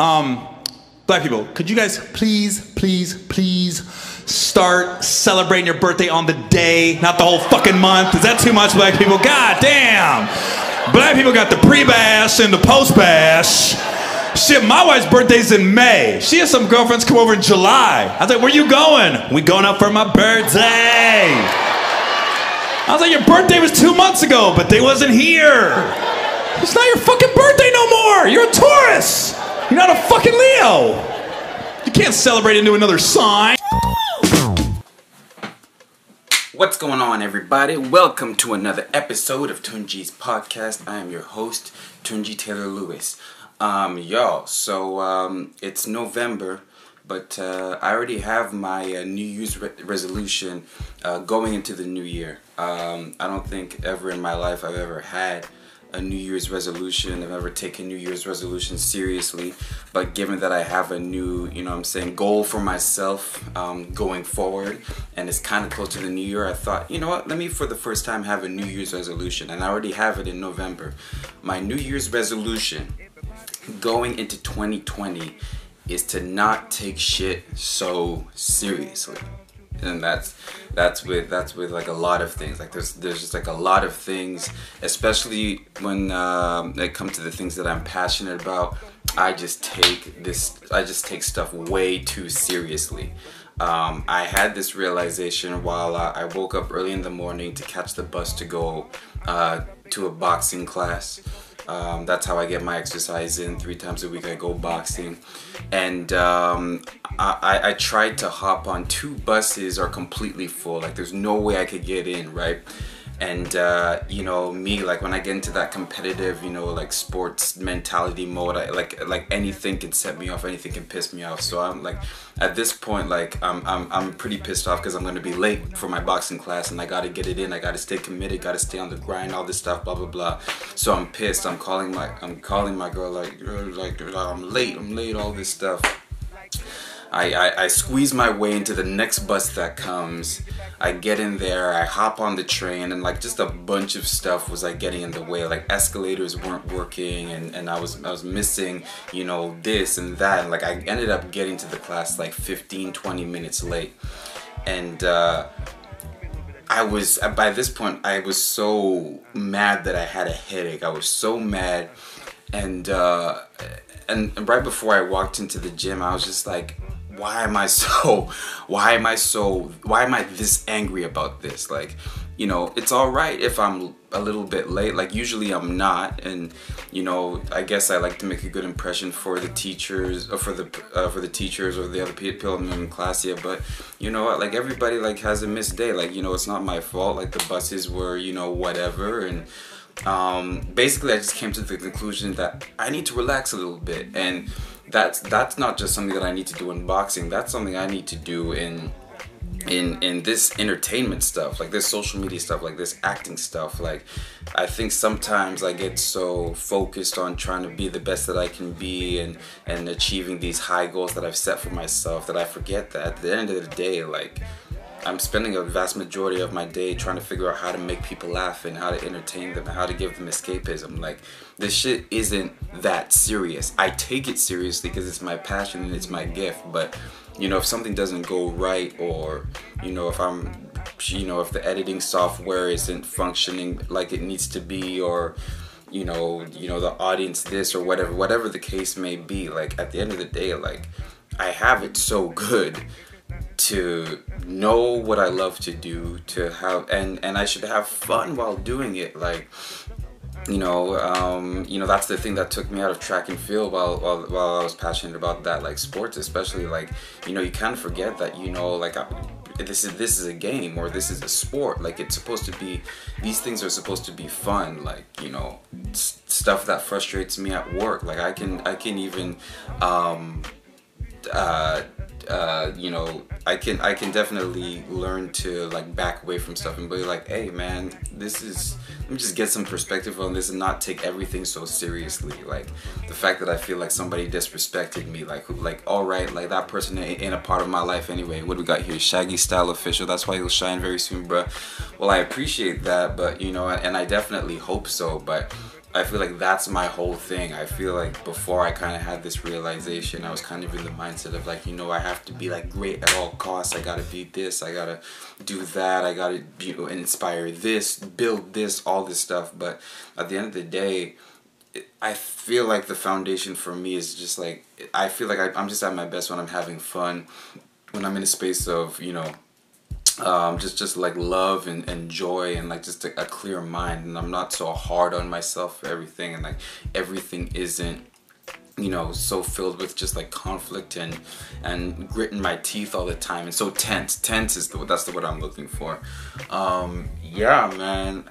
Black people, could you guys please start celebrating your birthday on the day, not the whole fucking month? Is that too much, black people? God damn! Black people got the pre-bash and the post-bash. Shit, my wife's birthday's in May. She has some girlfriends come over in July. I was like, where you going? We going out for my birthday. I was like, your birthday was 2 months ago, but they wasn't here. It's not your fucking birthday no more. You're a Taurus. You're not a fucking Leo. You can't celebrate into another sign. What's going on, everybody? Welcome to another episode of Tunji's podcast. I am your host, Tunji Taylor Lewis. Y'all, so it's November, but I already have my New Year's resolution going into the new year. I don't think ever in my life I've ever had a New Year's resolution. I've ever taken New Year's resolution seriously, but given that I have a new, goal for myself going forward, and it's kind of close to the new year, I thought, you know what, let me for the first time have a New Year's resolution, and I already have it in November. My New Year's resolution going into 2020 is to not take shit so seriously. And that's with like a lot of things. Like there's just like a lot of things, especially when it comes to the things that I'm passionate about. I just take stuff way too seriously. I had this realization while I woke up early in the morning to catch the bus to go to a boxing class. That's how I get my exercise in. 3 times a week I go boxing. And I tried to hop on 2 buses are completely full. Like there's no way I could get in, right? And me, like when I get into that competitive, like sports mentality mode, I like anything can set me off, anything can piss me off. So I'm like, at this point, like I'm pretty pissed off because I'm gonna be late for my boxing class, and I gotta get it in. I gotta stay committed, gotta stay on the grind, all this stuff, blah blah blah. So I'm pissed. I'm calling my girl like I'm late, all this stuff. I squeeze my way into the next bus that comes. I get in there, I hop on the train, and like just a bunch of stuff was like getting in the way. Like escalators weren't working, and I was missing, this and that. And like I ended up getting to the class like 15-20 minutes late. And by this point I was so mad that I had a headache. I was so mad, and right before I walked into the gym, I was just like, why am I this angry about this? Like, it's all right if I'm a little bit late. Like usually I'm not, and I guess I like to make a good impression for the teachers, or for the teachers or the other people in class here. But you know what? Like everybody like has a missed day. Like it's not my fault. Like the buses were whatever, and basically I just came to the conclusion that I need to relax a little bit, and that's not just something that I need to do in boxing. That's something I need to do in this entertainment stuff, like this social media stuff, like this acting stuff. Like I think sometimes I get so focused on trying to be the best that I can be and achieving these high goals that I've set for myself that I forget that at the end of the day, like I'm spending a vast majority of my day trying to figure out how to make people laugh and how to entertain them and how to give them escapism. Like, this shit isn't that serious. I take it seriously because it's my passion and it's my gift. But, if something doesn't go right, or, if the editing software isn't functioning like it needs to be, or, the audience this or whatever the case may be, like, at the end of the day, like, I have it so good to know what I love to do, to have, and I should have fun while doing it. Like, that's the thing that took me out of track and field while I was passionate about that, like sports especially. Like, you kind of forget that, like this is a game, or this is a sport. Like it's supposed to be, these things are supposed to be fun. Like, stuff that frustrates me at work. Like I can even I can definitely learn to like back away from stuff and be like, hey man, let me just get some perspective on this and not take everything so seriously. Like the fact that I feel like somebody disrespected me, like alright, like that person ain't a part of my life anyway. What do we got here? Shaggy Style Official, that's why he'll shine very soon, bruh. Well, I appreciate that, but and I definitely hope so, but I feel like that's my whole thing. I feel like before I kind of had this realization, I was kind of in the mindset of like, I have to be like great at all costs. I gotta be this, I gotta do that, I gotta inspire this, build this, all this stuff. But at the end of the day, I feel like the foundation for me is just like, I feel like I'm just at my best when I'm having fun, when I'm in a space of, just like love and joy and like just a clear mind, and I'm not so hard on myself for everything, and like everything isn't so filled with just like conflict and gritting my teeth all the time, and so tense is that's the word I'm looking for. Yeah, man.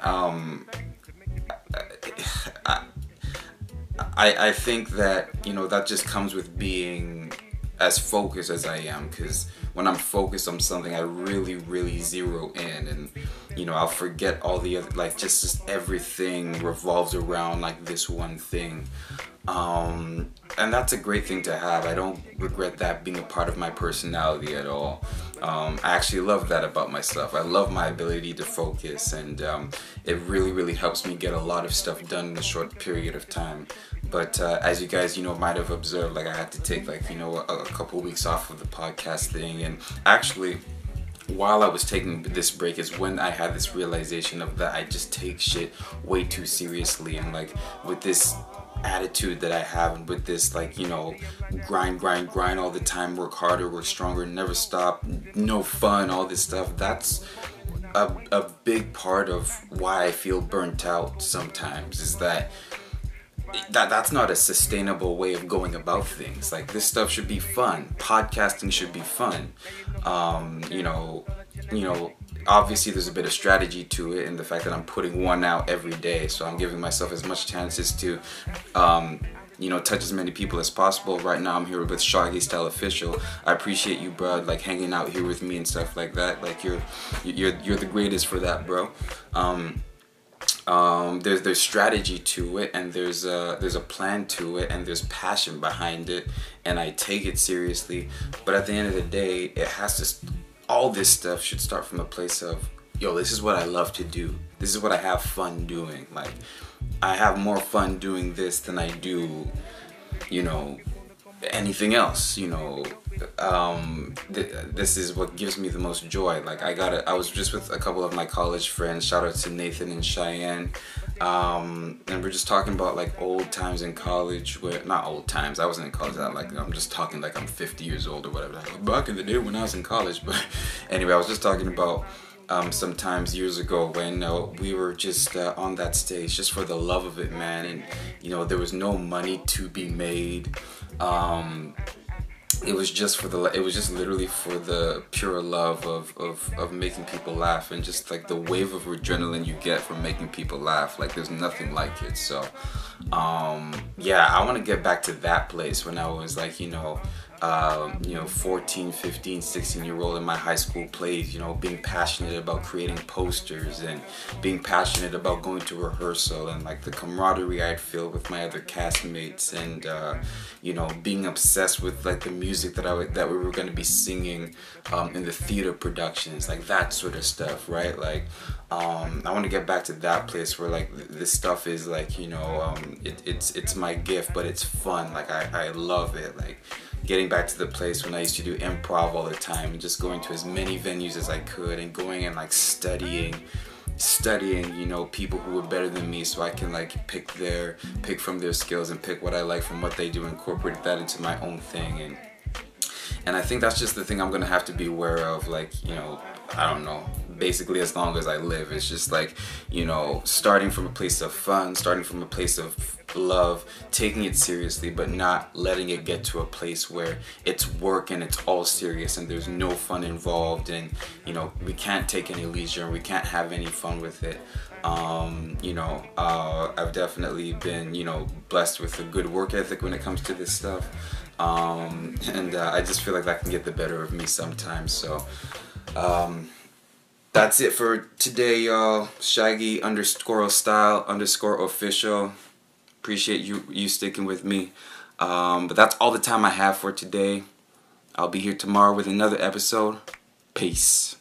I think that that just comes with being as focused as I am, because when I'm focused on something, I really zero in, and I'll forget all the other, like just everything revolves around like this one thing, and that's a great thing to have. I don't regret that being a part of my personality at all. I actually love that about myself. I love my ability to focus, and it really helps me get a lot of stuff done in a short period of time. But as you guys, might have observed, like I had to take like, a couple weeks off of the podcast thing. And actually, while I was taking this break is when I had this realization of that I just take shit way too seriously. And like with this attitude that I have, and with this like, grind all the time, work harder, work stronger, never stop, no fun, all this stuff, that's a big part of why I feel burnt out sometimes, is that's not a sustainable way of going about things. Like this stuff should be fun. Podcasting should be fun. Obviously there's a bit of strategy to it, and the fact that I'm putting one out every day, so I'm giving myself as much chances to touch as many people as possible. Right now I'm here with Shaggy Style Official. I appreciate you, bro, like hanging out here with me and stuff like that. Like you're the greatest for that, bro. There's strategy to it, and there's a plan to it, and there's passion behind it, and I take it seriously. But at the end of the day, all this stuff should start from a place of, this is what I love to do. This is what I have fun doing. Like I have more fun doing this than I do, anything else. This is what gives me the most joy. Like I was just with a couple of my college friends, shout out to Nathan and Cheyenne, and we're just talking about like old times in college, where not old times, I wasn't in college, I'm just talking like I'm 50 years old or whatever, like back in the day when I was in college. But anyway, I was just talking about some times years ago when we were just on that stage just for the love of it, man, and there was no money to be made. It was just literally for the pure love of making people laugh, and just like the wave of adrenaline you get from making people laugh. Like there's nothing like it. So yeah, I want to get back to that place when I was like 14, 15, 16-year-old in my high school plays, being passionate about creating posters, and being passionate about going to rehearsal, and like the camaraderie I'd feel with my other castmates, and being obsessed with like the music that we were going to be singing in the theater productions, like that sort of stuff, right? Like I want to get back to that place where like this stuff is like it's my gift, but it's fun. Like I love it. Like getting back to the place when I used to do improv all the time, and just going to as many venues as I could, and going and like studying people who were better than me, so I can like pick from their skills, and pick what I like from what they do, incorporate that into my own thing. And I think that's just the thing I'm gonna have to be aware of, like, I don't know, basically as long as I live. It's just like, starting from a place of fun, starting from a place of love, taking it seriously, but not letting it get to a place where it's work and it's all serious and there's no fun involved, and we can't take any leisure and we can't have any fun with it. I've definitely been blessed with a good work ethic when it comes to this stuff, and I just feel like that can get the better of me sometimes. So that's it for today, y'all. Shaggy _style _official. Appreciate you sticking with me. But that's all the time I have for today. I'll be here tomorrow with another episode. Peace.